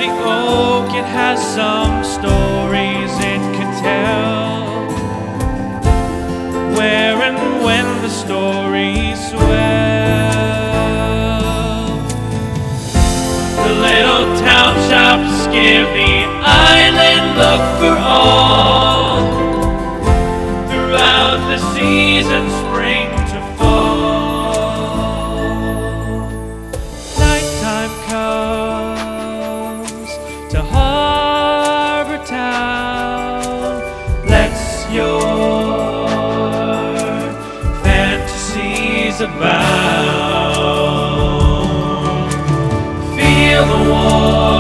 sturdy oak, it has some stories it can tell. Where and when the stories swell, the little town shops give the island look for all, throughout the season, spring to fall. Nighttime comes to Harbor Town, lets your fantasies abound. Feel the warmth